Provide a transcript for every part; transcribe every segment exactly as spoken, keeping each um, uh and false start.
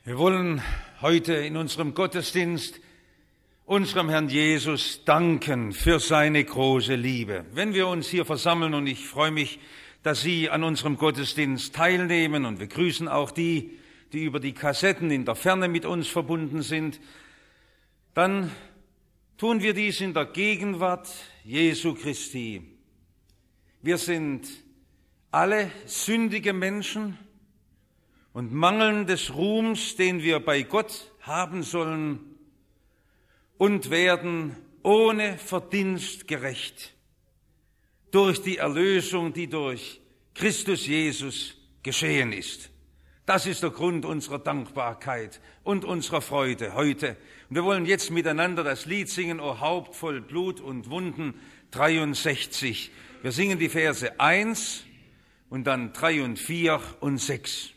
Wir wollen heute in unserem Gottesdienst unserem Herrn Jesus danken für seine große Liebe. Wenn wir uns hier versammeln, und ich freue mich, dass Sie an unserem Gottesdienst teilnehmen, und wir grüßen auch die, die über die Kassetten in der Ferne mit uns verbunden sind, dann tun wir dies in der Gegenwart Jesu Christi. Wir sind alle sündige Menschen und mangeln des Ruhms, den wir bei Gott haben sollen, und werden ohne Verdienst gerecht durch die Erlösung, die durch Christus Jesus geschehen ist. Das ist der Grund unserer Dankbarkeit und unserer Freude heute. Und wir wollen jetzt miteinander das Lied singen, O Haupt voll Blut und Wunden, dreiundsechzig. Wir singen die Verse eins und dann drei und vier und sechs.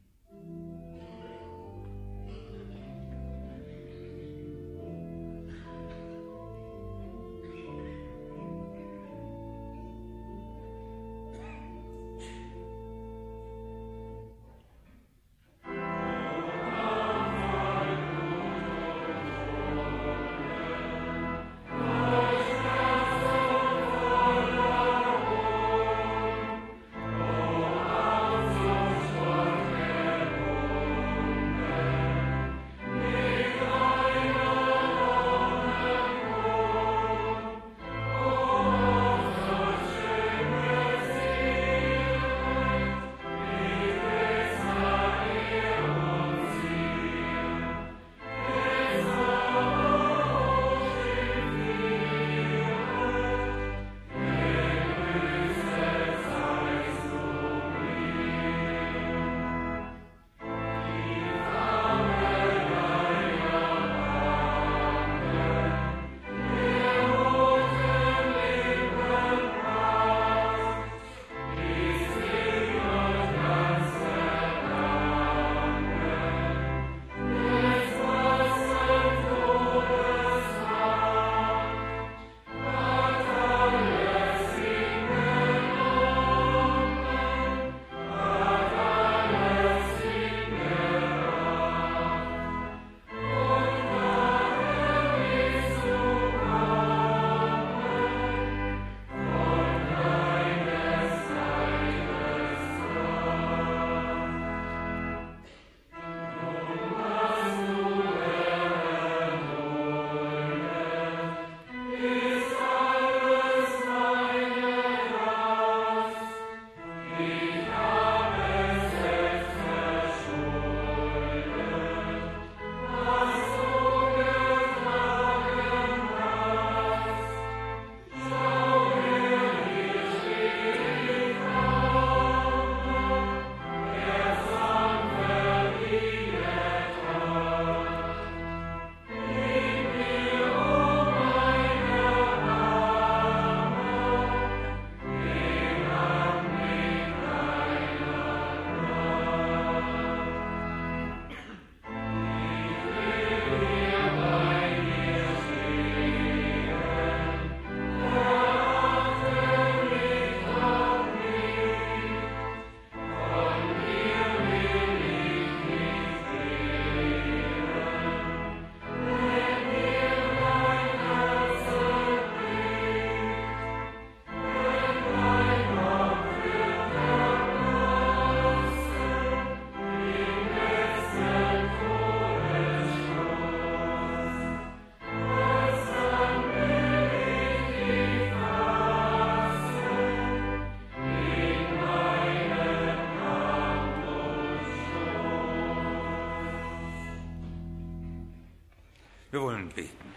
Wir wollen beten.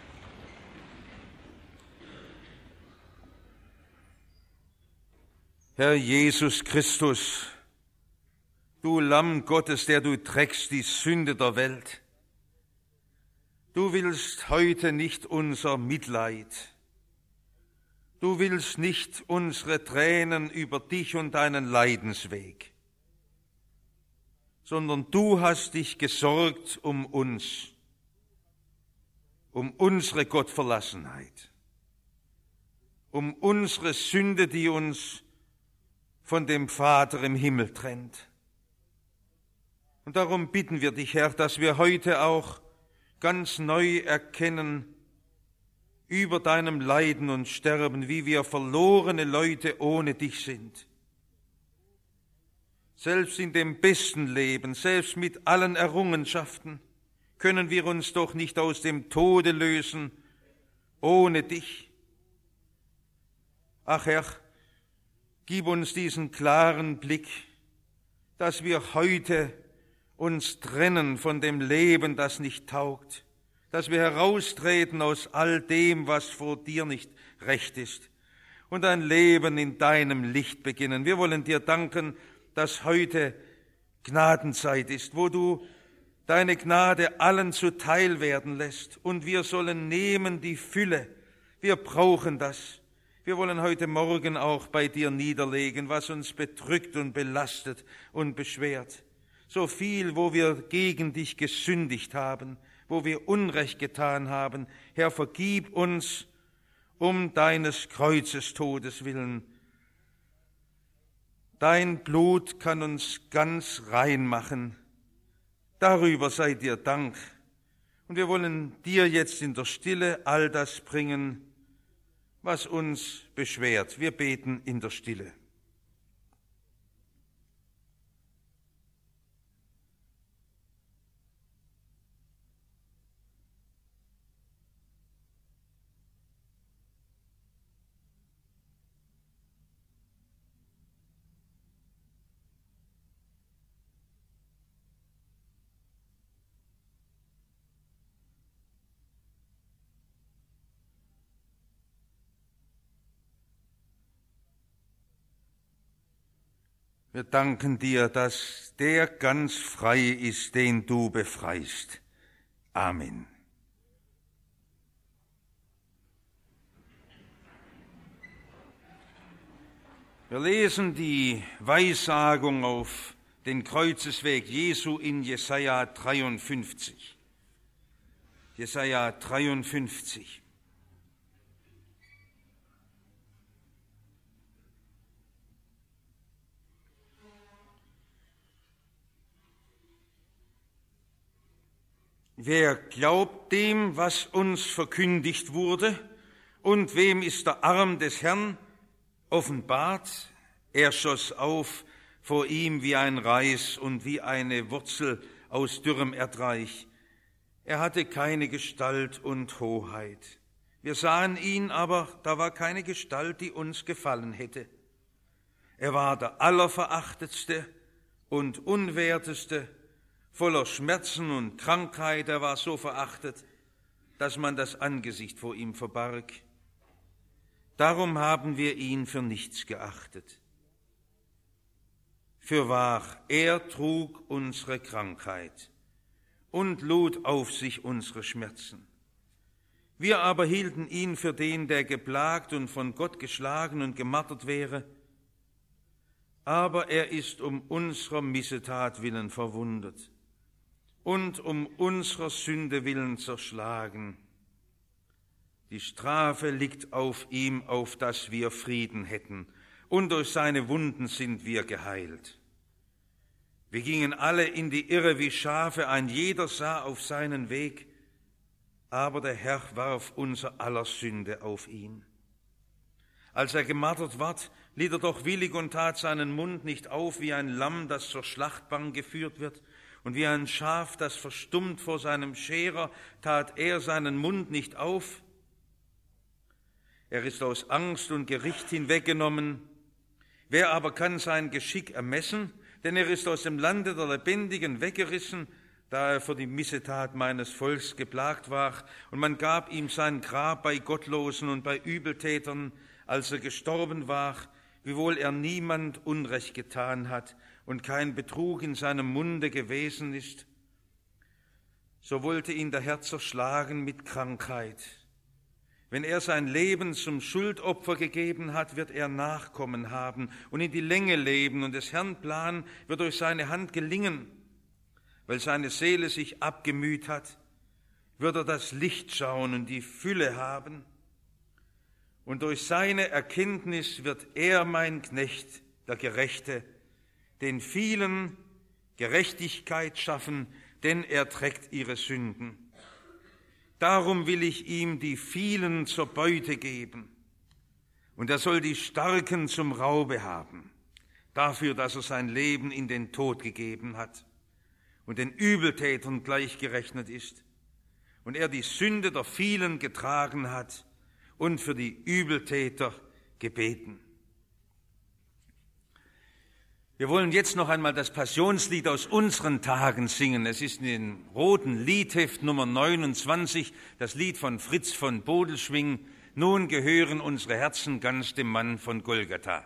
Herr Jesus Christus, du Lamm Gottes, der du trägst die Sünde der Welt, du willst heute nicht unser Mitleid, du willst nicht unsere Tränen über dich und deinen Leidensweg, sondern du hast dich gesorgt um uns, um unsere Gottverlassenheit, um unsere Sünde, die uns von dem Vater im Himmel trennt. Und darum bitten wir dich, Herr, dass wir heute auch ganz neu erkennen über deinem Leiden und Sterben, wie wir verlorene Leute ohne dich sind. Selbst in dem besten Leben, selbst mit allen Errungenschaften, können wir uns doch nicht aus dem Tode lösen ohne dich. Ach Herr, gib uns diesen klaren Blick, dass wir heute uns trennen von dem Leben, das nicht taugt, dass wir heraustreten aus all dem, was vor dir nicht recht ist, und ein Leben in deinem Licht beginnen. Wir wollen dir danken, dass heute Gnadenzeit ist, wo du deine Gnade allen zuteil werden lässt, und wir sollen nehmen die Fülle. Wir brauchen das. Wir wollen heute Morgen auch bei dir niederlegen, was uns bedrückt und belastet und beschwert. So viel, wo wir gegen dich gesündigt haben, wo wir Unrecht getan haben. Herr, vergib uns um deines Kreuzes Todes willen. Dein Blut kann uns ganz rein machen. Darüber sei dir Dank. Und wir wollen dir jetzt in der Stille all das bringen, was uns beschwert. Wir beten in der Stille. Wir danken dir, dass der ganz frei ist, den du befreist. Amen. Wir lesen die Weissagung auf den Kreuzesweg Jesu in Jesaja dreiundfünfzig. Jesaja dreiundfünfzig. Wer glaubt dem, was uns verkündigt wurde, und wem ist der Arm des Herrn offenbart? Er schoss auf vor ihm wie ein Reis und wie eine Wurzel aus dürrem Erdreich. Er hatte keine Gestalt und Hoheit. Wir sahen ihn, aber da war keine Gestalt, die uns gefallen hätte. Er war der Allerverachtetste und Unwerteste, voller Schmerzen und Krankheit. Er war so verachtet, dass man das Angesicht vor ihm verbarg. Darum haben wir ihn für nichts geachtet. Fürwahr, er trug unsere Krankheit und lud auf sich unsere Schmerzen. Wir aber hielten ihn für den, der geplagt und von Gott geschlagen und gemartert wäre. Aber er ist um unserer Missetat willen verwundet und um unserer Sünde willen zerschlagen. Die Strafe liegt auf ihm, auf dass wir Frieden hätten, und durch seine Wunden sind wir geheilt. Wir gingen alle in die Irre wie Schafe, ein jeder sah auf seinen Weg, aber der Herr warf unser aller Sünde auf ihn. Als er gemartert ward, litt er doch willig und tat seinen Mund nicht auf, wie ein Lamm, das zur Schlachtbank geführt wird, und wie ein Schaf, das verstummt vor seinem Scherer, tat er seinen Mund nicht auf. Er ist aus Angst und Gericht hinweggenommen. Wer aber kann sein Geschick ermessen? Denn er ist aus dem Lande der Lebendigen weggerissen, da er für die Missetat meines Volks geplagt war. Und man gab ihm sein Grab bei Gottlosen und bei Übeltätern, als er gestorben war, wiewohl er niemand Unrecht getan hat und kein Betrug in seinem Munde gewesen ist. So wollte ihn der Herr zerschlagen mit Krankheit. Wenn er sein Leben zum Schuldopfer gegeben hat, wird er Nachkommen haben und in die Länge leben, und des Herrn Plan wird durch seine Hand gelingen. Weil seine Seele sich abgemüht hat, wird er das Licht schauen und die Fülle haben. Und durch seine Erkenntnis wird er, mein Knecht, der Gerechte, den vielen Gerechtigkeit schaffen, denn er trägt ihre Sünden. Darum will ich ihm die vielen zur Beute geben, und er soll die Starken zum Raube haben, dafür, dass er sein Leben in den Tod gegeben hat und den Übeltätern gleichgerechnet ist, und er die Sünde der vielen getragen hat und für die Übeltäter gebeten. Wir wollen jetzt noch einmal das Passionslied aus unseren Tagen singen. Es ist in den roten Liedheft Nummer neunundzwanzig, das Lied von Fritz von Bodelschwingh. Nun gehören unsere Herzen ganz dem Mann von Golgatha.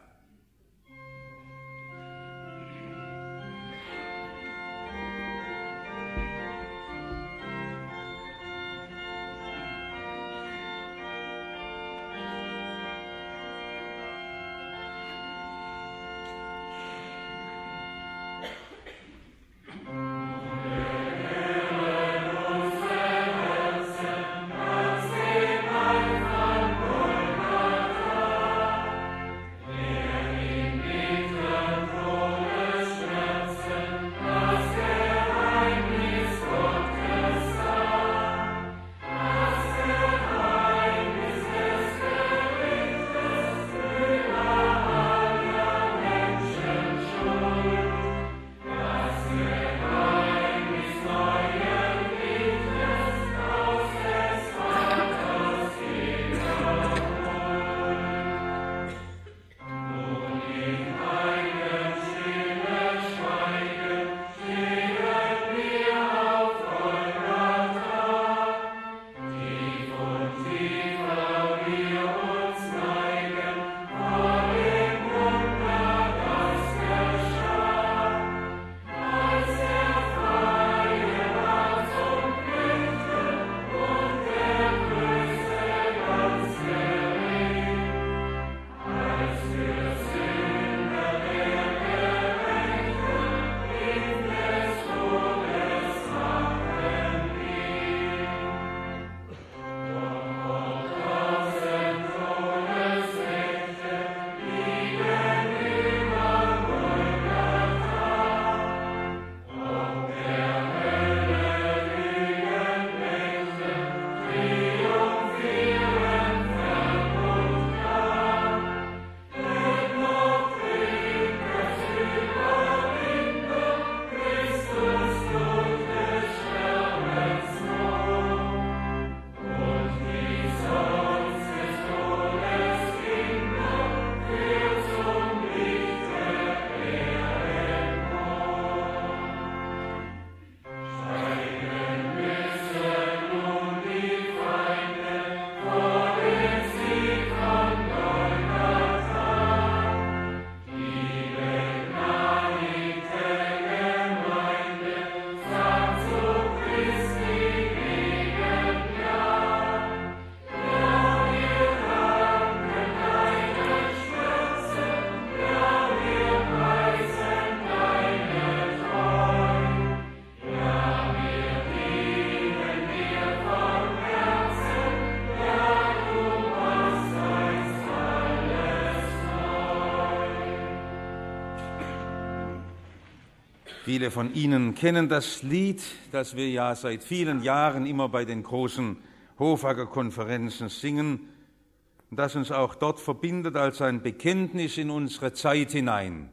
Viele von Ihnen kennen das Lied, das wir ja seit vielen Jahren immer bei den großen Hofacker-Konferenzen singen, und das uns auch dort verbindet als ein Bekenntnis in unsere Zeit hinein.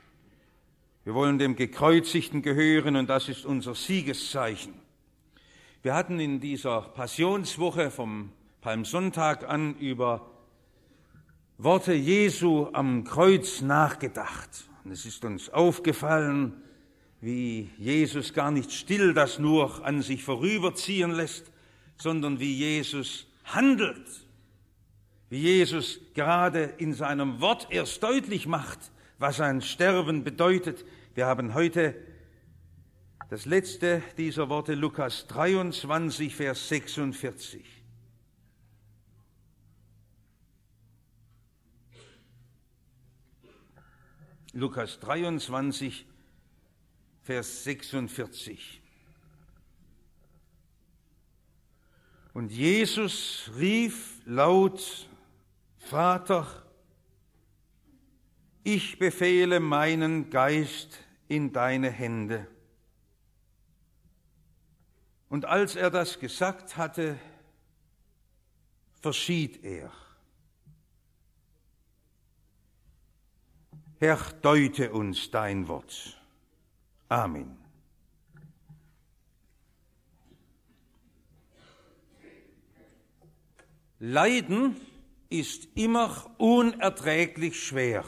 Wir wollen dem Gekreuzigten gehören, und das ist unser Siegeszeichen. Wir hatten in dieser Passionswoche vom Palmsonntag an über Worte Jesu am Kreuz nachgedacht. Und es ist uns aufgefallen, wie Jesus gar nicht still das nur an sich vorüberziehen lässt, sondern wie Jesus handelt, wie Jesus gerade in seinem Wort erst deutlich macht, was ein Sterben bedeutet. Wir haben heute das letzte dieser Worte, Lukas dreiundzwanzig, Vers sechsundvierzig. Lukas dreiundzwanzig, Vers sechsundvierzig. Und Jesus rief laut: Vater, ich befehle meinen Geist in deine Hände. Und als er das gesagt hatte, verschied er. Herr, deute uns dein Wort. Amen. Leiden ist immer unerträglich schwer.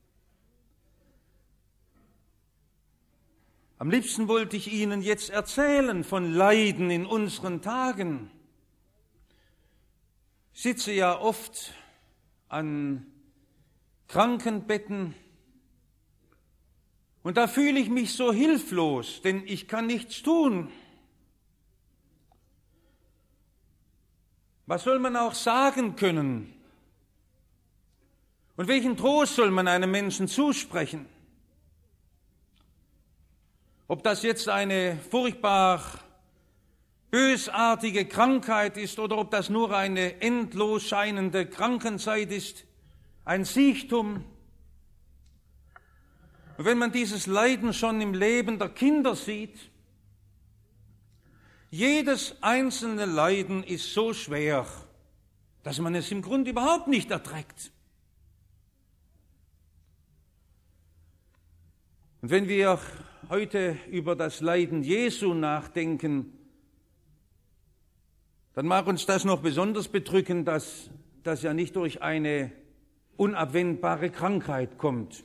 Am liebsten wollte ich Ihnen jetzt erzählen von Leiden in unseren Tagen. Ich sitze ja oft an Krankenbetten und da fühle ich mich so hilflos, denn ich kann nichts tun. Was soll man auch sagen können? Und welchen Trost soll man einem Menschen zusprechen? Ob das jetzt eine furchtbar bösartige Krankheit ist oder ob das nur eine endlos scheinende Krankenzeit ist, ein Siechtum. Und wenn man dieses Leiden schon im Leben der Kinder sieht, jedes einzelne Leiden ist so schwer, dass man es im Grunde überhaupt nicht erträgt. Und wenn wir heute über das Leiden Jesu nachdenken, dann mag uns das noch besonders bedrücken, dass das ja nicht durch eine unabwendbare Krankheit kommt.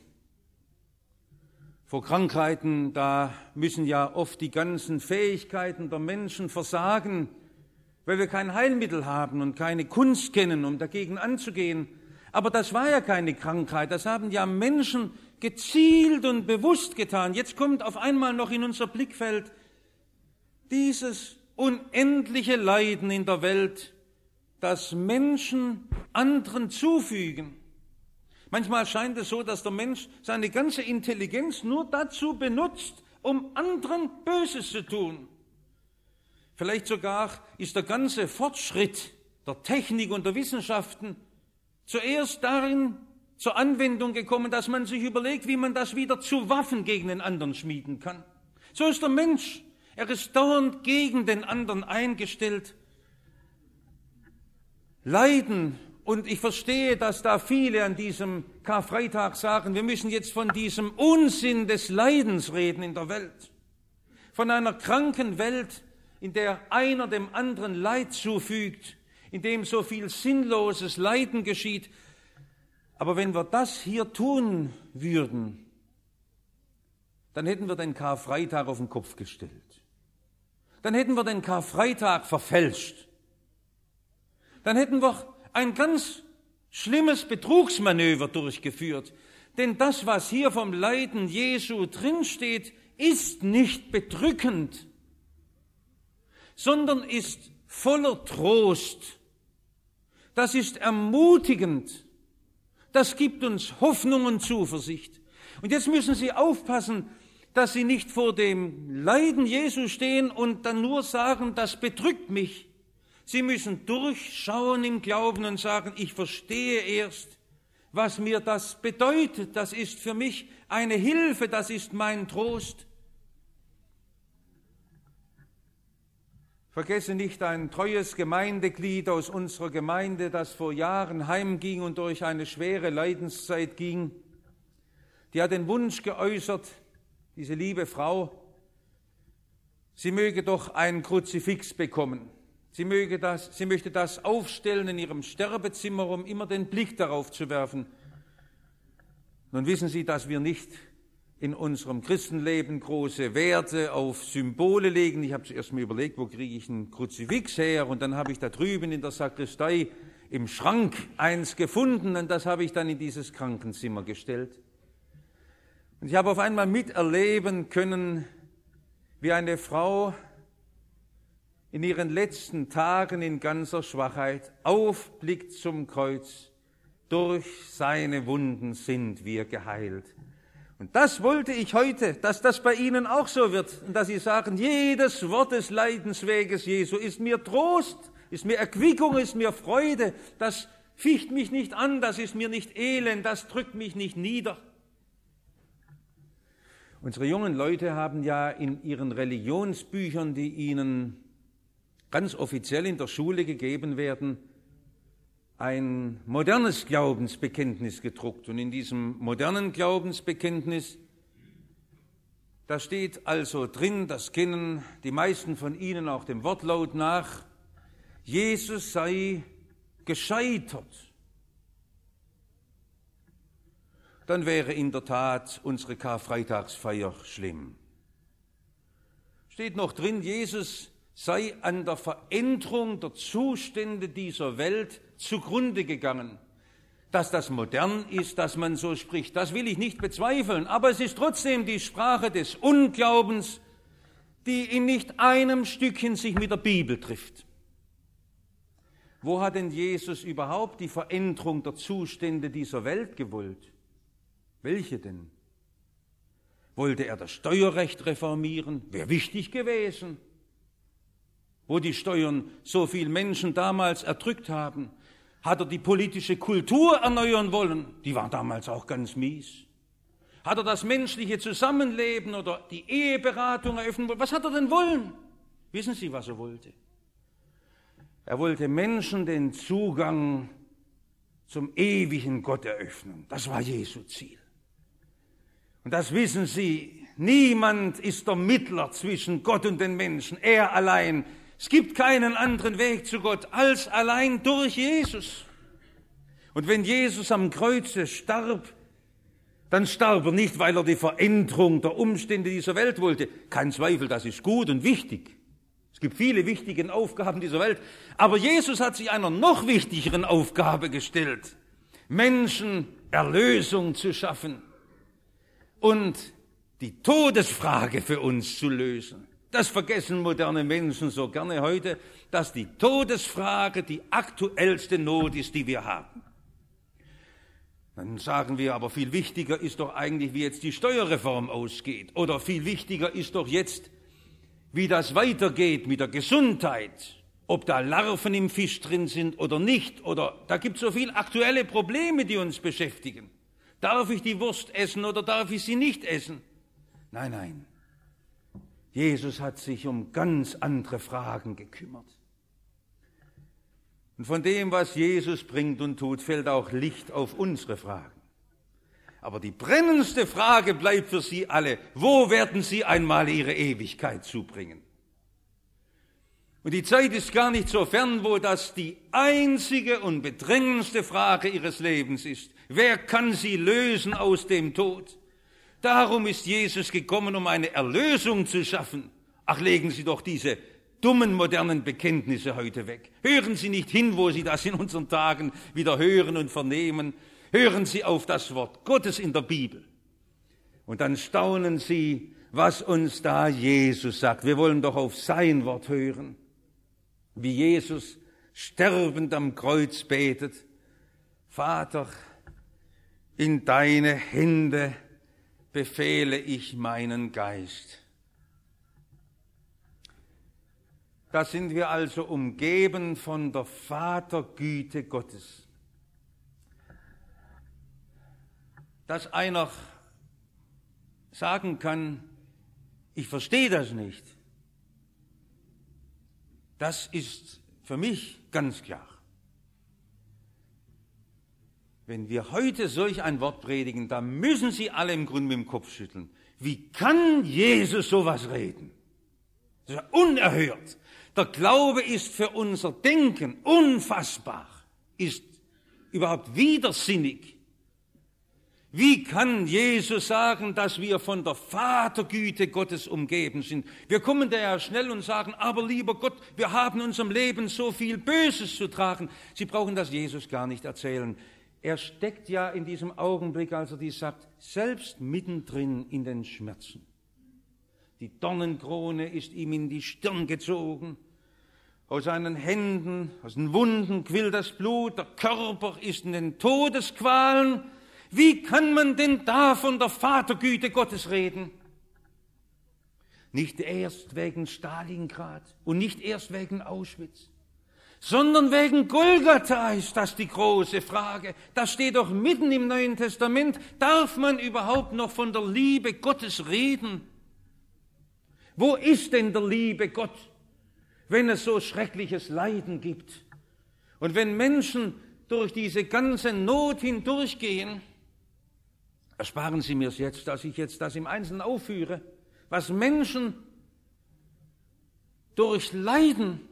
Vor Krankheiten, da müssen ja oft die ganzen Fähigkeiten der Menschen versagen, weil wir kein Heilmittel haben und keine Kunst kennen, um dagegen anzugehen. Aber das war ja keine Krankheit, das haben ja Menschen gezielt und bewusst getan. Jetzt kommt auf einmal noch in unser Blickfeld dieses unendliche Leiden in der Welt, das Menschen anderen zufügen. Manchmal scheint es so, dass der Mensch seine ganze Intelligenz nur dazu benutzt, um anderen Böses zu tun. Vielleicht sogar ist der ganze Fortschritt der Technik und der Wissenschaften zuerst darin zur Anwendung gekommen, dass man sich überlegt, wie man das wieder zu Waffen gegen den anderen schmieden kann. So ist der Mensch. Er ist dauernd gegen den anderen eingestellt. Leiden, und ich verstehe, dass da viele an diesem Karfreitag sagen, wir müssen jetzt von diesem Unsinn des Leidens reden in der Welt. Von einer kranken Welt, in der einer dem anderen Leid zufügt, in dem so viel sinnloses Leiden geschieht. Aber wenn wir das hier tun würden, dann hätten wir den Karfreitag auf den Kopf gestellt. Dann hätten wir den Karfreitag verfälscht. Dann hätten wir ein ganz schlimmes Betrugsmanöver durchgeführt. Denn das, was hier vom Leiden Jesu drinsteht, ist nicht bedrückend, sondern ist voller Trost. Das ist ermutigend. Das gibt uns Hoffnung und Zuversicht. Und jetzt müssen Sie aufpassen, dass Sie nicht vor dem Leiden Jesu stehen und dann nur sagen, das bedrückt mich. Sie müssen durchschauen im Glauben und sagen, ich verstehe erst, was mir das bedeutet. Das ist für mich eine Hilfe, das ist mein Trost. Vergesse nicht ein treues Gemeindeglied aus unserer Gemeinde, das vor Jahren heimging und durch eine schwere Leidenszeit ging. Die hat den Wunsch geäußert, diese liebe Frau, sie möge doch ein Kruzifix bekommen. Sie, möge das, sie möchte das aufstellen in ihrem Sterbezimmer, um immer den Blick darauf zu werfen. Nun wissen Sie, dass wir nicht in unserem Christenleben große Werte auf Symbole legen. Ich habe zuerst mal überlegt, wo kriege ich einen Kruzifix her? Und dann habe ich da drüben in der Sakristei im Schrank eins gefunden und das habe ich dann in dieses Krankenzimmer gestellt. Und ich habe auf einmal miterleben können, wie eine Frau in ihren letzten Tagen in ganzer Schwachheit aufblickt zum Kreuz. Durch seine Wunden sind wir geheilt. Und das wollte ich heute, dass das bei Ihnen auch so wird und dass Sie sagen, jedes Wort des Leidensweges Jesu ist mir Trost, ist mir Erquickung, ist mir Freude, das ficht mich nicht an, das ist mir nicht elend, das drückt mich nicht nieder. Unsere jungen Leute haben ja in ihren Religionsbüchern, die ihnen ganz offiziell in der Schule gegeben werden, ein modernes Glaubensbekenntnis gedruckt. Und in diesem modernen Glaubensbekenntnis, da steht also drin, das kennen die meisten von Ihnen auch dem Wortlaut nach, Jesus sei gescheitert. Dann wäre in der Tat unsere Karfreitagsfeier schlimm. Steht noch drin, Jesus sei an der Veränderung der Zustände dieser Welt zugrunde gegangen. Dass das modern ist, dass man so spricht, das will ich nicht bezweifeln, aber es ist trotzdem die Sprache des Unglaubens, die in nicht einem Stückchen sich mit der Bibel trifft. Wo hat denn Jesus überhaupt die Veränderung der Zustände dieser Welt gewollt? Welche denn? Wollte er das Steuerrecht reformieren? Wäre wichtig gewesen, wo die Steuern so viele Menschen damals erdrückt haben. Hat er die politische Kultur erneuern wollen? Die war damals auch ganz mies. Hat er das menschliche Zusammenleben oder die Eheberatung eröffnen wollen? Was hat er denn wollen? Wissen Sie, was er wollte? Er wollte Menschen den Zugang zum ewigen Gott eröffnen. Das war Jesu Ziel. Und das wissen Sie, niemand ist der Mittler zwischen Gott und den Menschen, er allein. Es gibt keinen anderen Weg zu Gott als allein durch Jesus. Und wenn Jesus am Kreuze starb, dann starb er nicht, weil er die Veränderung der Umstände dieser Welt wollte. Kein Zweifel, das ist gut und wichtig. Es gibt viele wichtige Aufgaben dieser Welt. Aber Jesus hat sich einer noch wichtigeren Aufgabe gestellt, Menschen Erlösung zu schaffen und die Todesfrage für uns zu lösen. Das vergessen moderne Menschen so gerne heute, dass die Todesfrage die aktuellste Not ist, die wir haben. Dann sagen wir, aber viel wichtiger ist doch eigentlich, wie jetzt die Steuerreform ausgeht. Oder viel wichtiger ist doch jetzt, wie das weitergeht mit der Gesundheit. Ob da Larven im Fisch drin sind oder nicht. Oder da gibt es so viele aktuelle Probleme, die uns beschäftigen. Darf ich die Wurst essen oder darf ich sie nicht essen? Nein, nein. Jesus hat sich um ganz andere Fragen gekümmert. Und von dem, was Jesus bringt und tut, fällt auch Licht auf unsere Fragen. Aber die brennendste Frage bleibt für Sie alle: Wo werden Sie einmal Ihre Ewigkeit zubringen? Und die Zeit ist gar nicht so fern, wo das die einzige und bedrängendste Frage Ihres Lebens ist. Wer kann Sie lösen aus dem Tod? Darum ist Jesus gekommen, um eine Erlösung zu schaffen. Ach, legen Sie doch diese dummen modernen Bekenntnisse heute weg. Hören Sie nicht hin, wo Sie das in unseren Tagen wieder hören und vernehmen. Hören Sie auf das Wort Gottes in der Bibel. Und dann staunen Sie, was uns da Jesus sagt. Wir wollen doch auf sein Wort hören. Wie Jesus sterbend am Kreuz betet: Vater, in deine Hände befehle ich meinen Geist. Da sind wir also umgeben von der Vatergüte Gottes. Dass einer sagen kann, ich verstehe das nicht, das ist für mich ganz klar. Wenn wir heute solch ein Wort predigen, dann müssen Sie alle im Grunde mit dem Kopf schütteln. Wie kann Jesus sowas reden? Das ist ja unerhört. Der Glaube ist für unser Denken unfassbar, ist überhaupt widersinnig. Wie kann Jesus sagen, dass wir von der Vatergüte Gottes umgeben sind? Wir kommen da ja schnell und sagen, aber lieber Gott, wir haben in unserem Leben so viel Böses zu tragen. Sie brauchen das Jesus gar nicht erzählen. Er steckt ja in diesem Augenblick, als er dies sagt, selbst mittendrin in den Schmerzen. Die Dornenkrone ist ihm in die Stirn gezogen. Aus seinen Händen, aus den Wunden quillt das Blut. Der Körper ist in den Todesqualen. Wie kann man denn da von der Vatergüte Gottes reden? Nicht erst wegen Stalingrad und nicht erst wegen Auschwitz, sondern wegen Golgatha ist das die große Frage. Das steht doch mitten im Neuen Testament. Darf man überhaupt noch von der Liebe Gottes reden? Wo ist denn der liebe Gott, wenn es so schreckliches Leiden gibt? Und wenn Menschen durch diese ganze Not hindurchgehen, ersparen Sie mir es jetzt, dass ich jetzt das im Einzelnen aufführe, was Menschen durchleiden.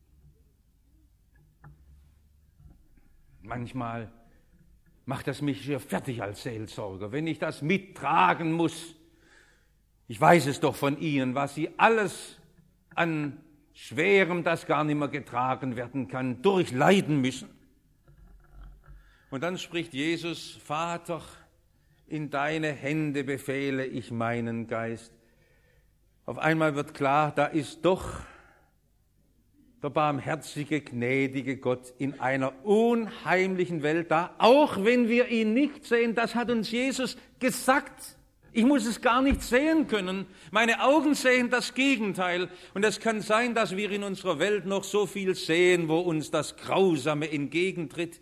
Manchmal macht das mich sehr fertig als Seelsorger, wenn ich das mittragen muss. Ich weiß es doch von Ihnen, was Sie alles an Schwerem, das gar nicht mehr getragen werden kann, durchleiden müssen. Und dann spricht Jesus: Vater, in deine Hände befehle ich meinen Geist. Auf einmal wird klar, da ist doch der barmherzige, gnädige Gott in einer unheimlichen Welt da, auch wenn wir ihn nicht sehen. Das hat uns Jesus gesagt. Ich muss es gar nicht sehen können. Meine Augen sehen das Gegenteil. Und es kann sein, dass wir in unserer Welt noch so viel sehen, wo uns das Grausame entgegentritt.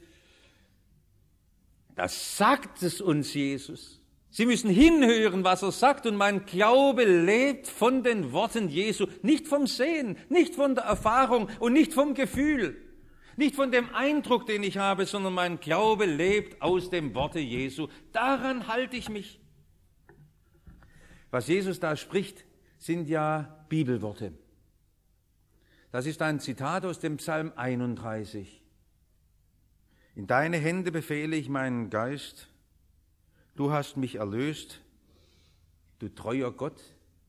Das sagt es uns Jesus. Sie müssen hinhören, was er sagt, und mein Glaube lebt von den Worten Jesu, nicht vom Sehen, nicht von der Erfahrung und nicht vom Gefühl, nicht von dem Eindruck, den ich habe, sondern mein Glaube lebt aus dem Worte Jesu. Daran halte ich mich. Was Jesus da spricht, sind ja Bibelworte. Das ist ein Zitat aus dem Psalm einunddreißig. In deine Hände befehle ich meinen Geist. Du hast mich erlöst, du treuer Gott.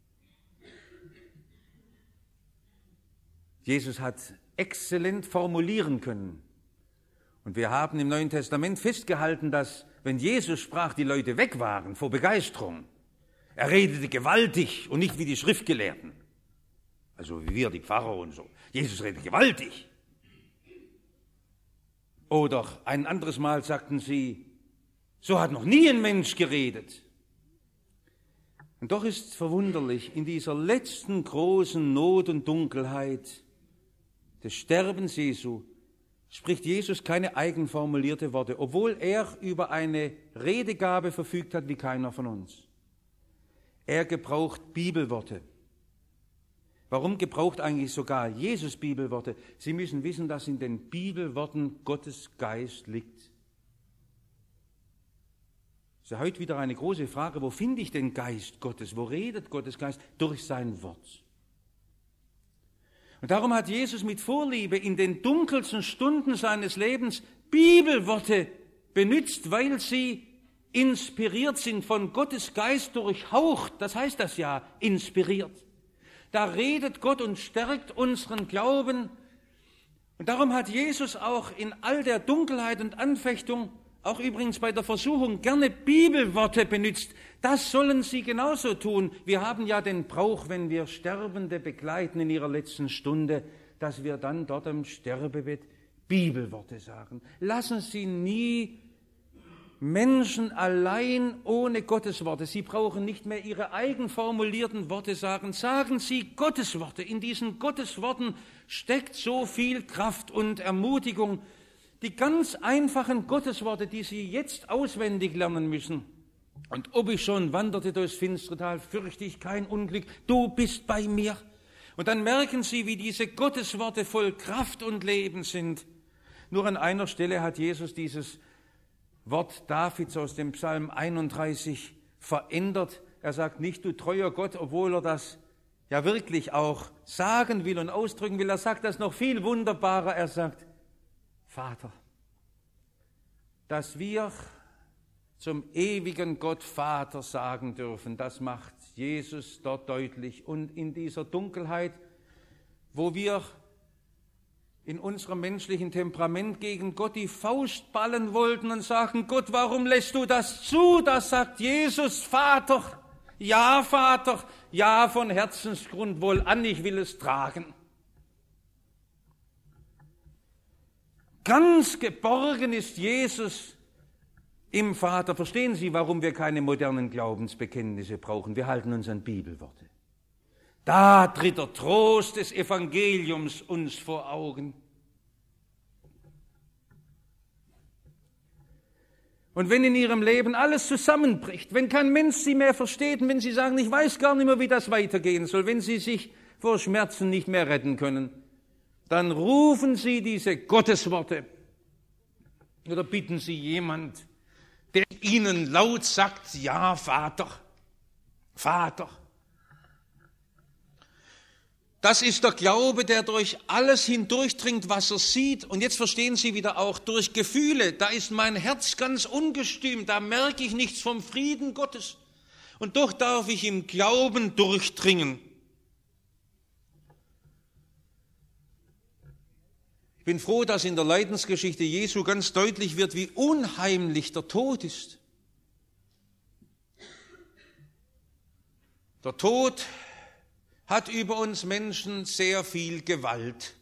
Jesus hat exzellent formulieren können. Und wir haben im Neuen Testament festgehalten, dass, wenn Jesus sprach, die Leute weg waren vor Begeisterung. Er redete gewaltig und nicht wie die Schriftgelehrten. Also wie wir, die Pfarrer und so. Jesus redete gewaltig. Oder ein anderes Mal sagten sie, so hat noch nie ein Mensch geredet. Und doch ist es verwunderlich, in dieser letzten großen Not und Dunkelheit des Sterbens Jesu spricht Jesus keine eigenformulierte Worte, obwohl er über eine Redegabe verfügt hat wie keiner von uns. Er gebraucht Bibelworte. Warum gebraucht eigentlich sogar Jesus Bibelworte? Sie müssen wissen, dass in den Bibelworten Gottes Geist liegt. Das ist ja heute wieder eine große Frage, wo finde ich den Geist Gottes? Wo redet Gottes Geist? Durch sein Wort. Und darum hat Jesus mit Vorliebe in den dunkelsten Stunden seines Lebens Bibelworte benutzt, weil sie inspiriert sind, von Gottes Geist durchhaucht. Das heißt das ja, inspiriert. Da redet Gott und stärkt unseren Glauben. Und darum hat Jesus auch in all der Dunkelheit und Anfechtung, auch übrigens bei der Versuchung, gerne Bibelworte benutzt. Das sollen Sie genauso tun. Wir haben ja den Brauch, wenn wir Sterbende begleiten in ihrer letzten Stunde, dass wir dann dort am Sterbebett Bibelworte sagen. Lassen Sie nie Menschen allein ohne Gottes Worte. Sie brauchen nicht mehr Ihre eigenformulierten Worte sagen. Sagen Sie Gottes Worte. In diesen Gottes Worten steckt so viel Kraft und Ermutigung. Die ganz einfachen Gottesworte, die Sie jetzt auswendig lernen müssen. Und ob ich schon wanderte durchs finstere Tal, fürchte ich kein Unglück, du bist bei mir. Und dann merken Sie, wie diese Gottesworte voll Kraft und Leben sind. Nur an einer Stelle hat Jesus dieses Wort Davids aus dem Psalm einunddreißig verändert. Er sagt nicht, du treuer Gott, obwohl er das ja wirklich auch sagen will und ausdrücken will. Er sagt das noch viel wunderbarer. Er sagt, Vater, dass wir zum ewigen Gott Vater sagen dürfen, das macht Jesus dort deutlich. Und in dieser Dunkelheit, wo wir in unserem menschlichen Temperament gegen Gott die Faust ballen wollten und sagen, Gott, warum lässt du das zu? Das sagt Jesus, Vater, ja, Vater, ja, von Herzensgrund wohl an, ich will es tragen. Ganz geborgen ist Jesus im Vater. Verstehen Sie, warum wir keine modernen Glaubensbekenntnisse brauchen? Wir halten uns an Bibelworte. Da tritt der Trost des Evangeliums uns vor Augen. Und wenn in ihrem Leben alles zusammenbricht, wenn kein Mensch sie mehr versteht und wenn sie sagen, ich weiß gar nicht mehr, wie das weitergehen soll, wenn sie sich vor Schmerzen nicht mehr retten können, dann rufen sie diese Gottesworte oder bitten sie jemand, der ihnen laut sagt, ja, Vater, Vater. Das ist der Glaube, der durch alles hindurchdringt, was er sieht. Und jetzt verstehen Sie wieder auch, durch Gefühle, da ist mein Herz ganz ungestüm, da merke ich nichts vom Frieden Gottes. Und doch darf ich im Glauben durchdringen. Ich bin froh, dass in der Leidensgeschichte Jesu ganz deutlich wird, wie unheimlich der Tod ist. Der Tod hat über uns Menschen sehr viel Gewalt,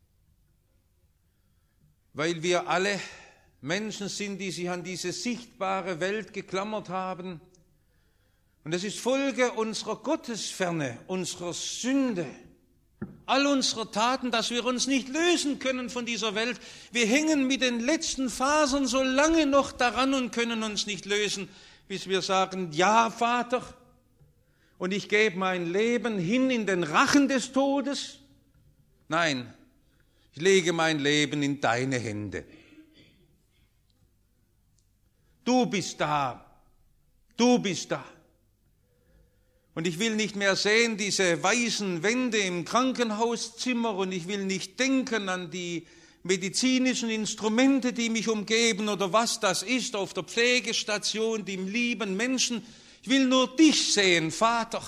weil wir alle Menschen sind, die sich an diese sichtbare Welt geklammert haben. Und es ist Folge unserer Gottesferne, unserer Sünde, all unserer Taten, dass wir uns nicht lösen können von dieser Welt. Wir hängen mit den letzten Fasern so lange noch daran und können uns nicht lösen, bis wir sagen, ja, Vater, und ich gebe mein Leben hin in den Rachen des Todes. Nein, ich lege mein Leben in deine Hände. Du bist da, du bist da. Und ich will nicht mehr sehen diese weißen Wände im Krankenhauszimmer und ich will nicht denken an die medizinischen Instrumente, die mich umgeben oder was das ist auf der Pflegestation, die lieben Menschen. Ich will nur dich sehen, Vater.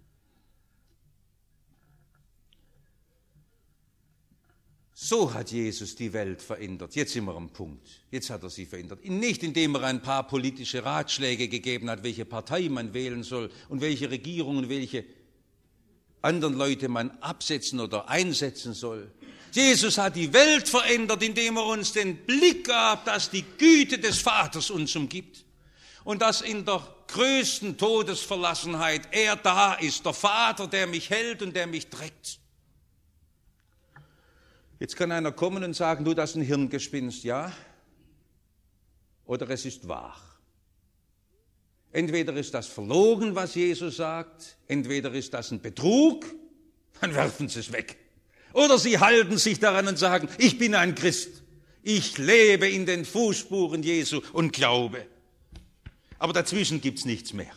So hat Jesus die Welt verändert. Jetzt sind wir am Punkt. Jetzt hat er sie verändert. Nicht indem er ein paar politische Ratschläge gegeben hat, welche Partei man wählen soll und welche Regierung und welche anderen Leute man absetzen oder einsetzen soll. Jesus hat die Welt verändert, indem er uns den Blick gab, dass die Güte des Vaters uns umgibt. Und dass in der größten Todesverlassenheit er da ist, der Vater, der mich hält und der mich trägt. Jetzt kann einer kommen und sagen, du, das ist ein Hirngespinst, ja? Oder es ist wahr. Entweder ist das verlogen, was Jesus sagt, entweder ist das ein Betrug, dann werfen Sie es weg. Oder Sie halten sich daran und sagen, ich bin ein Christ, ich lebe in den Fußspuren Jesu und glaube. Aber dazwischen gibt's nichts mehr.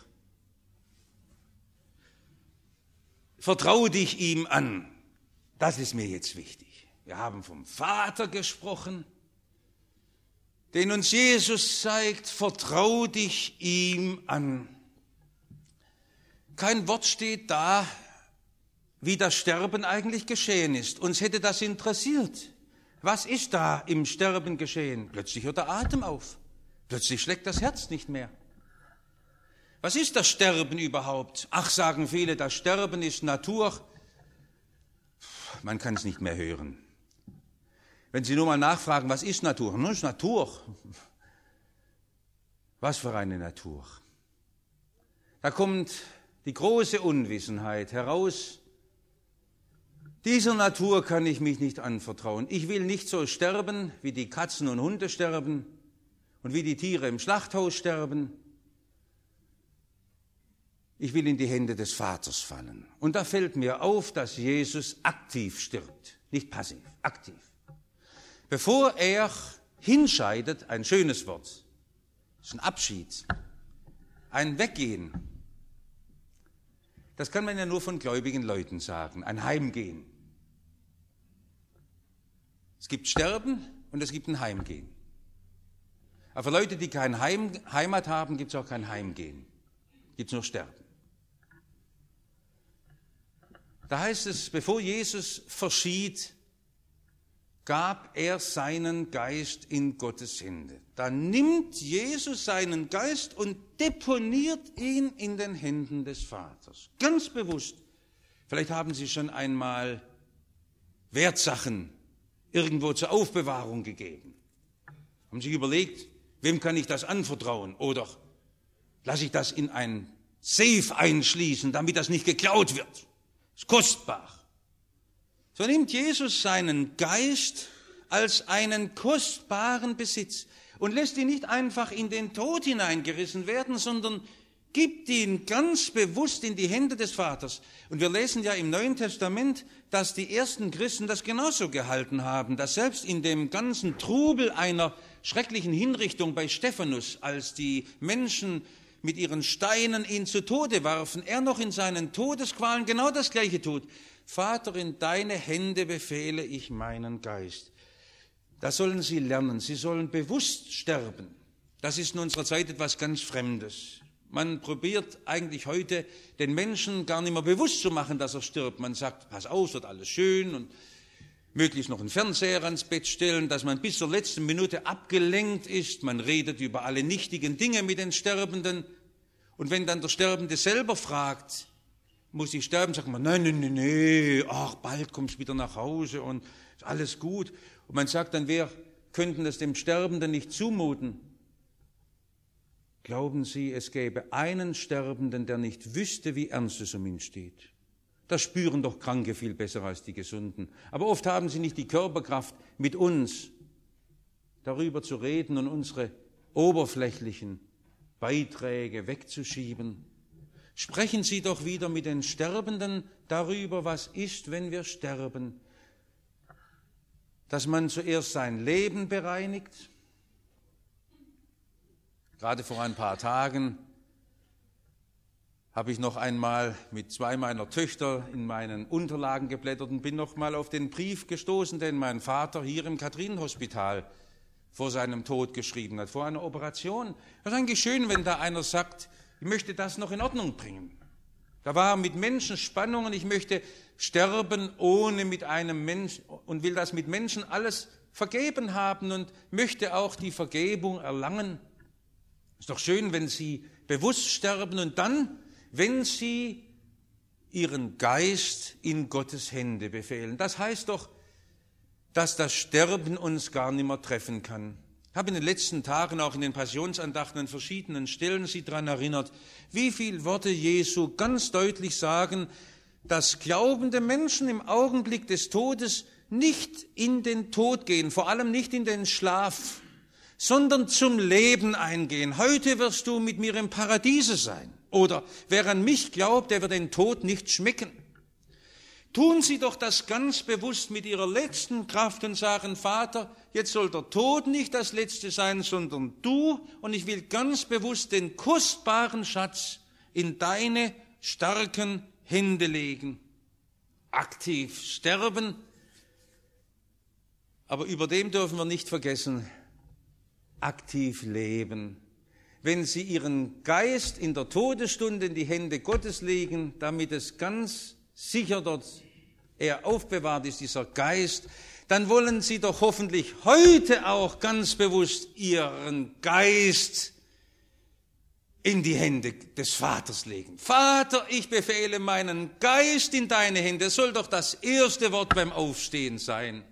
Vertrau dich ihm an. Das ist mir jetzt wichtig. Wir haben vom Vater gesprochen, den uns Jesus zeigt, vertrau dich ihm an. Kein Wort steht da, wie das Sterben eigentlich geschehen ist. Uns hätte das interessiert. Was ist da im Sterben geschehen? Plötzlich hört der Atem auf. Plötzlich schlägt das Herz nicht mehr. Was ist das Sterben überhaupt? Ach, sagen viele, das Sterben ist Natur. Man kann es nicht mehr hören. Wenn Sie nur mal nachfragen, was ist Natur? Das ist Natur. Was für eine Natur? Da kommt die große Unwissenheit heraus. Dieser Natur kann ich mich nicht anvertrauen. Ich will nicht so sterben, wie die Katzen und Hunde sterben und wie die Tiere im Schlachthaus sterben. Ich will in die Hände des Vaters fallen. Und da fällt mir auf, dass Jesus aktiv stirbt, nicht passiv, aktiv. Bevor er hinscheidet, ein schönes Wort, das ist ein Abschied, ein Weggehen. Das kann man ja nur von gläubigen Leuten sagen, ein Heimgehen. Es gibt Sterben und es gibt ein Heimgehen. Aber für Leute, die keine Heim, Heimat haben, gibt es auch kein Heimgehen. Gibt es nur Sterben. Da heißt es, bevor Jesus verschied, gab er seinen Geist in Gottes Hände. Da nimmt Jesus seinen Geist und deponiert ihn in den Händen des Vaters. Ganz bewusst. Vielleicht haben Sie schon einmal Wertsachen irgendwo zur Aufbewahrung gegeben. Haben sich überlegt, wem kann ich das anvertrauen? Oder lasse ich das in ein Safe einschließen, damit das nicht geklaut wird? Ist kostbar. So nimmt Jesus seinen Geist als einen kostbaren Besitz und lässt ihn nicht einfach in den Tod hineingerissen werden, sondern gibt ihn ganz bewusst in die Hände des Vaters. Und wir lesen ja im Neuen Testament, dass die ersten Christen das genauso gehalten haben, dass selbst in dem ganzen Trubel einer schrecklichen Hinrichtung bei Stephanus, als die Menschen mit ihren Steinen ihn zu Tode warfen, er noch in seinen Todesqualen genau das Gleiche tut. Vater, in deine Hände befehle ich meinen Geist. Das sollen sie lernen. Sie sollen bewusst sterben. Das ist in unserer Zeit etwas ganz Fremdes. Man probiert eigentlich heute, den Menschen gar nicht mehr bewusst zu machen, dass er stirbt. Man sagt, pass auf, wird alles schön und möglichst noch einen Fernseher ans Bett stellen, dass man bis zur letzten Minute abgelenkt ist. Man redet über alle nichtigen Dinge mit den Sterbenden. Und wenn dann der Sterbende selber fragt, muss ich sterben, sagt man, nein, nein, nein, nein, ach, bald kommst du wieder nach Hause und ist alles gut. Und man sagt dann, wir könnten es dem Sterbenden nicht zumuten. Glauben Sie, es gäbe einen Sterbenden, der nicht wüsste, wie ernst es um ihn steht? Das spüren doch Kranke viel besser als die Gesunden. Aber oft haben sie nicht die Körperkraft, mit uns darüber zu reden und unsere oberflächlichen Beiträge wegzuschieben. Sprechen Sie doch wieder mit den Sterbenden darüber, was ist, wenn wir sterben. Dass man zuerst sein Leben bereinigt. Gerade vor ein paar Tagen habe ich noch einmal mit zwei meiner Töchter in meinen Unterlagen geblättert und bin noch mal auf den Brief gestoßen, den mein Vater hier im Katharinenhospital vor seinem Tod geschrieben hat, vor einer Operation. Das ist eigentlich schön, wenn da einer sagt, ich möchte das noch in Ordnung bringen. Da war mit Menschen Spannungen, ich möchte sterben ohne mit einem Menschen und will das mit Menschen alles vergeben haben und möchte auch die Vergebung erlangen. Ist doch schön, wenn Sie bewusst sterben und dann, wenn Sie Ihren Geist in Gottes Hände befehlen. Das heißt doch, dass das Sterben uns gar nicht mehr treffen kann. Ich habe in den letzten Tagen auch in den Passionsandachten an verschiedenen Stellen Sie daran erinnert, wie viele Worte Jesu ganz deutlich sagen, dass glaubende Menschen im Augenblick des Todes nicht in den Tod gehen, vor allem nicht in den Schlaf, sondern zum Leben eingehen. Heute wirst du mit mir im Paradiese sein. Oder wer an mich glaubt, der wird den Tod nicht schmecken. Tun Sie doch das ganz bewusst mit Ihrer letzten Kraft und sagen, Vater, jetzt soll der Tod nicht das Letzte sein, sondern du. Und ich will ganz bewusst den kostbaren Schatz in deine starken Hände legen. Aktiv sterben. Aber über dem dürfen wir nicht vergessen, aktiv leben. Wenn Sie Ihren Geist in der Todesstunde in die Hände Gottes legen, damit es ganz sicher dort er aufbewahrt ist, dieser Geist, dann wollen Sie doch hoffentlich heute auch ganz bewusst Ihren Geist in die Hände des Vaters legen. Vater, ich befehle meinen Geist in deine Hände. Das soll doch das erste Wort beim Aufstehen sein.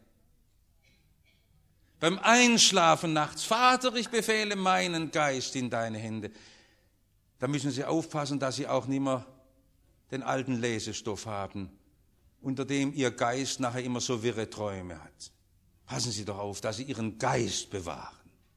Beim Einschlafen nachts, Vater, ich befehle meinen Geist in deine Hände. Da müssen Sie aufpassen, dass Sie auch nicht mehr den alten Lesestoff haben, unter dem Ihr Geist nachher immer so wirre Träume hat. Passen Sie doch auf, dass Sie Ihren Geist bewahren.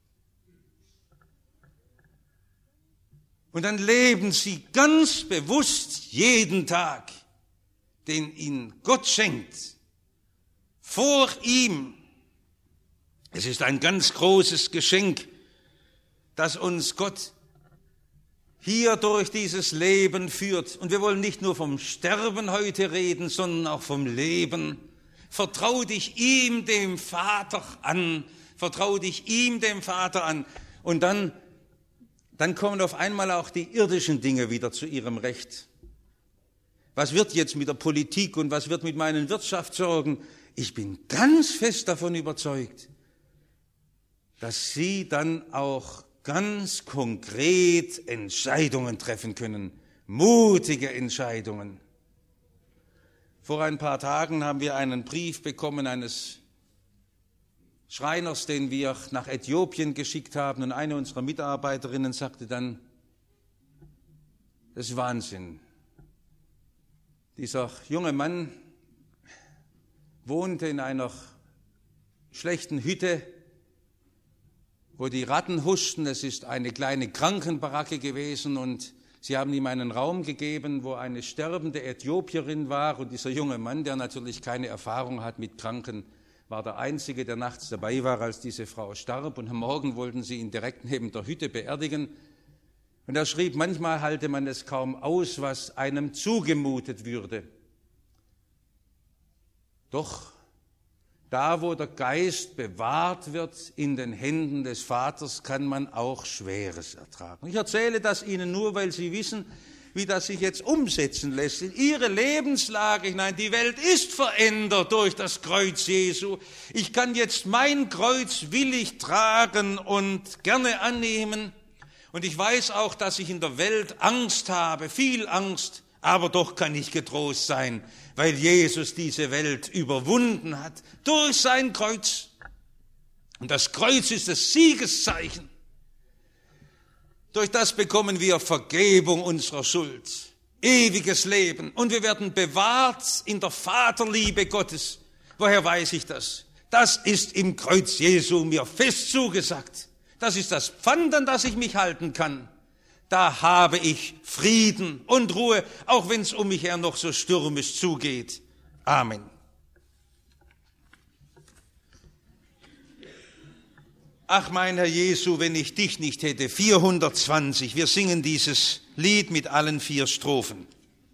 Und dann leben Sie ganz bewusst jeden Tag, den Ihnen Gott schenkt, vor ihm. Es ist ein ganz großes Geschenk, das uns Gott hier durch dieses Leben führt. Und wir wollen nicht nur vom Sterben heute reden, sondern auch vom Leben. Vertrau dich ihm, dem Vater, an. Vertrau dich ihm, dem Vater, an. Und dann, dann kommen auf einmal auch die irdischen Dinge wieder zu ihrem Recht. Was wird jetzt mit der Politik und was wird mit meinen Wirtschaftssorgen? Ich bin ganz fest davon überzeugt, dass Sie dann auch ganz konkret Entscheidungen treffen können, mutige Entscheidungen. Vor ein paar Tagen haben wir einen Brief bekommen eines Schreiners, den wir nach Äthiopien geschickt haben, und eine unserer Mitarbeiterinnen sagte dann, das ist Wahnsinn. Dieser junge Mann wohnte in einer schlechten Hütte wo die Ratten huschten. Es ist eine kleine Krankenbaracke gewesen und sie haben ihm einen Raum gegeben, wo eine sterbende Äthiopierin war. Und dieser junge Mann, der natürlich keine Erfahrung hat mit Kranken, war der Einzige, der nachts dabei war, als diese Frau starb. Und am Morgen wollten sie ihn direkt neben der Hütte beerdigen. Und er schrieb, manchmal halte man es kaum aus, was einem zugemutet würde. Doch da, wo der Geist bewahrt wird in den Händen des Vaters, kann man auch Schweres ertragen. Ich erzähle das Ihnen nur, weil Sie wissen, wie das sich jetzt umsetzen lässt in Ihre Lebenslage hinein. Die Welt ist verändert durch das Kreuz Jesu. Ich kann jetzt mein Kreuz willig tragen und gerne annehmen. Und ich weiß auch, dass ich in der Welt Angst habe, viel Angst, aber doch kann ich getrost sein, weil Jesus diese Welt überwunden hat durch sein Kreuz. Und das Kreuz ist das Siegeszeichen. Durch das bekommen wir Vergebung unserer Schuld, ewiges Leben und wir werden bewahrt in der Vaterliebe Gottes. Woher weiß ich das? Das ist im Kreuz Jesu mir fest zugesagt. Das ist das Pfand, an das ich mich halten kann. Da habe ich Frieden und Ruhe, auch wenn es um mich her noch so stürmisch zugeht. Amen. Ach, mein Herr Jesu, wenn ich dich nicht hätte, vierhundertzwanzig, wir singen dieses Lied mit allen vier Strophen.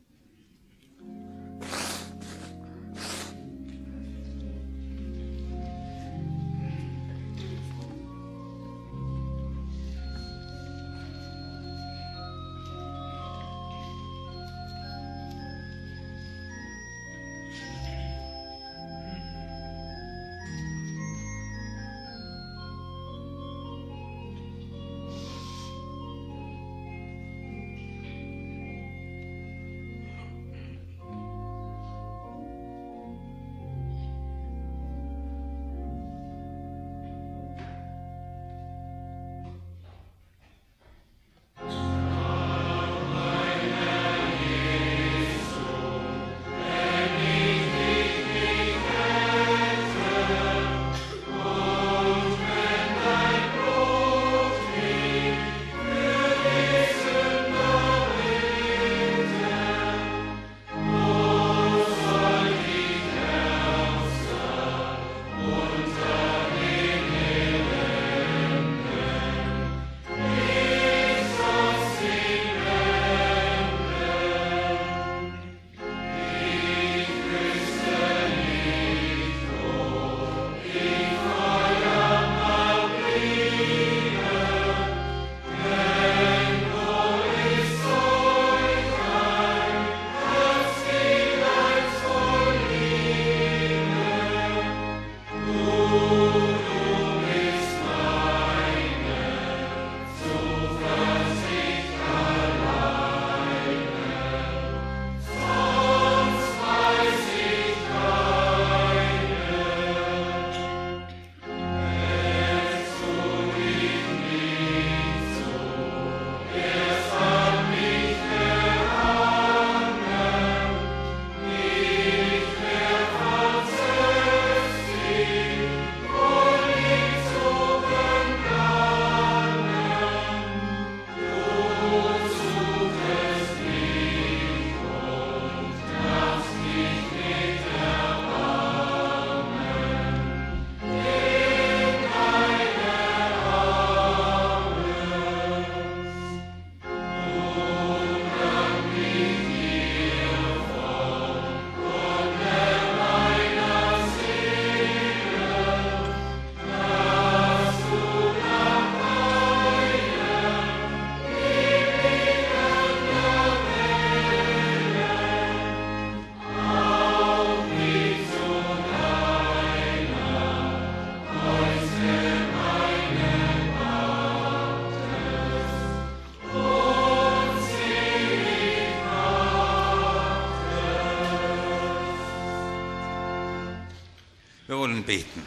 Wir wollen beten.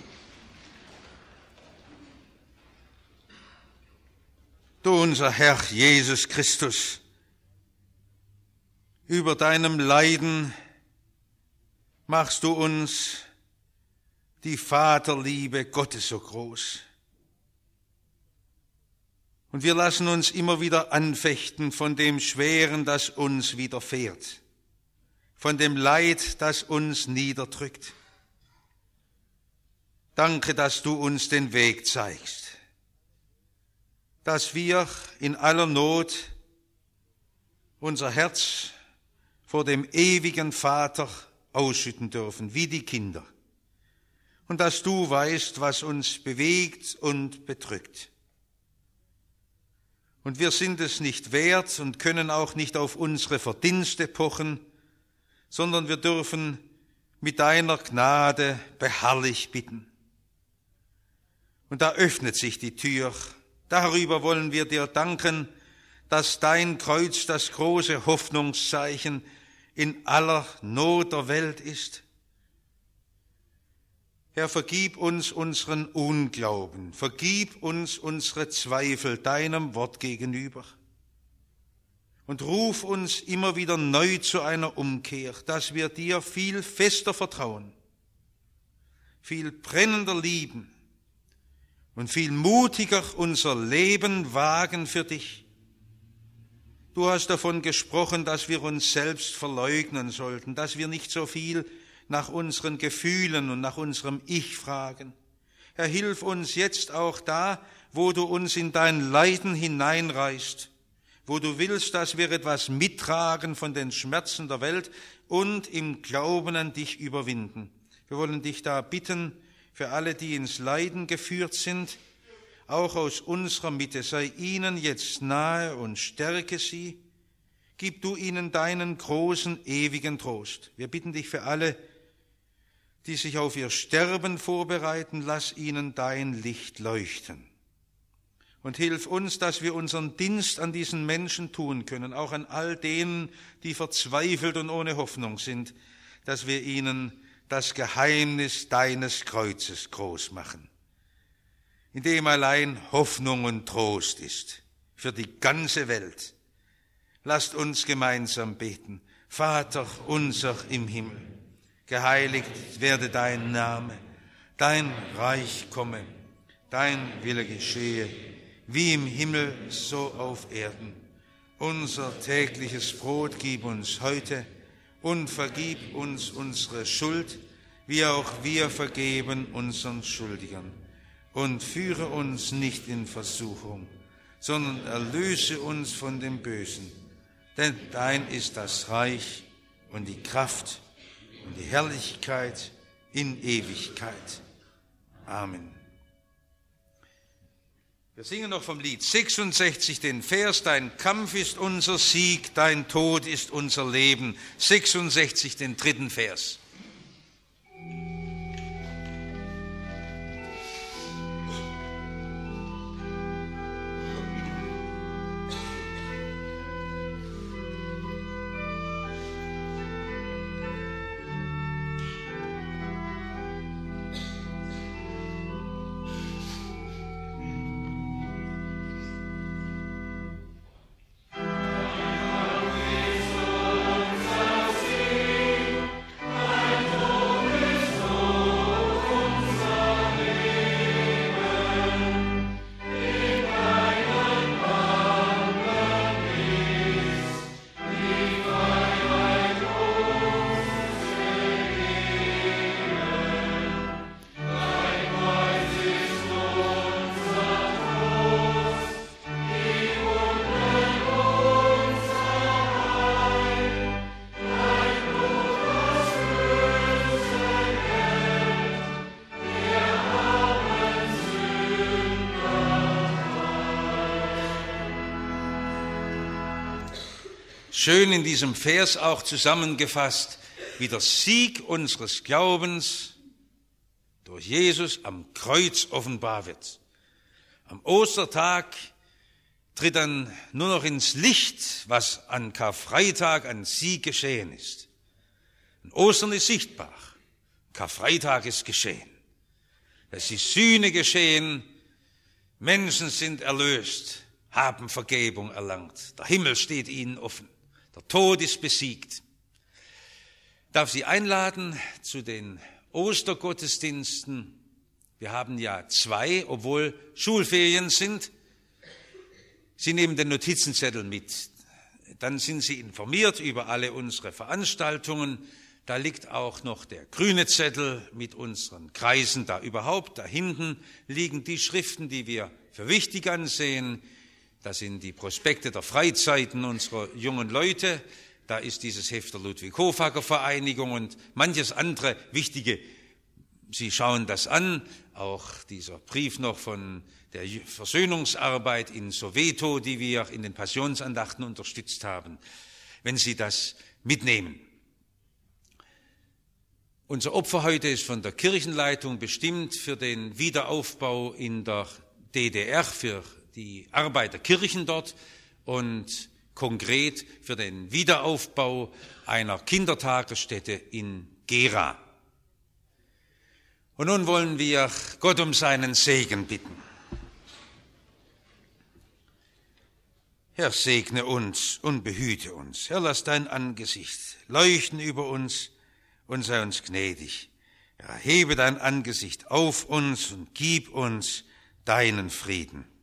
Du, unser Herr Jesus Christus, über deinem Leiden machst du uns die Vaterliebe Gottes so groß. Und wir lassen uns immer wieder anfechten von dem Schweren, das uns widerfährt, von dem Leid, das uns niederdrückt. Danke, dass du uns den Weg zeigst, dass wir in aller Not unser Herz vor dem ewigen Vater ausschütten dürfen, wie die Kinder. Und dass du weißt, was uns bewegt und bedrückt. Und wir sind es nicht wert und können auch nicht auf unsere Verdienste pochen, sondern wir dürfen mit deiner Gnade beharrlich bitten. Und da öffnet sich die Tür. Darüber wollen wir dir danken, dass dein Kreuz das große Hoffnungszeichen in aller Not der Welt ist. Herr, vergib uns unseren Unglauben, vergib uns unsere Zweifel deinem Wort gegenüber und ruf uns immer wieder neu zu einer Umkehr, dass wir dir viel fester vertrauen, viel brennender lieben und viel mutiger unser Leben wagen für dich. Du hast davon gesprochen, dass wir uns selbst verleugnen sollten, dass wir nicht so viel nach unseren Gefühlen und nach unserem Ich fragen. Herr, hilf uns jetzt auch da, wo du uns in dein Leiden hineinreißt, wo du willst, dass wir etwas mittragen von den Schmerzen der Welt und im Glauben an dich überwinden. Wir wollen dich da bitten, für alle, die ins Leiden geführt sind, auch aus unserer Mitte, sei ihnen jetzt nahe und stärke sie. Gib du ihnen deinen großen, ewigen Trost. Wir bitten dich für alle, die sich auf ihr Sterben vorbereiten, lass ihnen dein Licht leuchten. Und hilf uns, dass wir unseren Dienst an diesen Menschen tun können, auch an all denen, die verzweifelt und ohne Hoffnung sind, dass wir ihnen das Geheimnis deines Kreuzes groß machen, in dem allein Hoffnung und Trost ist für die ganze Welt. Lasst uns gemeinsam beten. Vater unser im Himmel, geheiligt werde dein Name, dein Reich komme, dein Wille geschehe, wie im Himmel, so auf Erden. Unser tägliches Brot gib uns heute und vergib uns unsere Schuld, wie auch wir vergeben unseren Schuldigern. Und führe uns nicht in Versuchung, sondern erlöse uns von dem Bösen. Denn dein ist das Reich und die Kraft und die Herrlichkeit in Ewigkeit. Amen. Wir singen noch vom Lied sechsundsechzig den Vers, dein Kampf ist unser Sieg, dein Tod ist unser Leben. sechsundsechzig den dritten Vers. Schön in diesem Vers auch zusammengefasst, wie der Sieg unseres Glaubens durch Jesus am Kreuz offenbar wird. Am Ostertag tritt dann nur noch ins Licht, was an Karfreitag an Sieg geschehen ist. Und Ostern ist sichtbar, Karfreitag ist geschehen. Es ist Sühne geschehen, Menschen sind erlöst, haben Vergebung erlangt, der Himmel steht ihnen offen. Der Tod ist besiegt. Ich darf Sie einladen zu den Ostergottesdiensten. Wir haben ja zwei, obwohl Schulferien sind. Sie nehmen den Notizenzettel mit. Dann sind Sie informiert über alle unsere Veranstaltungen. Da liegt auch noch der grüne Zettel mit unseren Kreisen da überhaupt. Da hinten liegen die Schriften, die wir für wichtig ansehen. Das sind die Prospekte der Freizeiten unserer jungen Leute. Da ist dieses Heft der Ludwig-Hofacker-Vereinigung und manches andere Wichtige. Sie schauen das an, auch dieser Brief noch von der Versöhnungsarbeit in Soweto, die wir in den Passionsandachten unterstützt haben, wenn Sie das mitnehmen. Unser Opfer heute ist von der Kirchenleitung bestimmt für den Wiederaufbau in der D D R, für die Arbeit der Kirchen dort und konkret für den Wiederaufbau einer Kindertagesstätte in Gera. Und nun wollen wir Gott um seinen Segen bitten. Herr, segne uns und behüte uns. Herr, lass dein Angesicht leuchten über uns und sei uns gnädig. Erhebe dein Angesicht auf uns und gib uns deinen Frieden.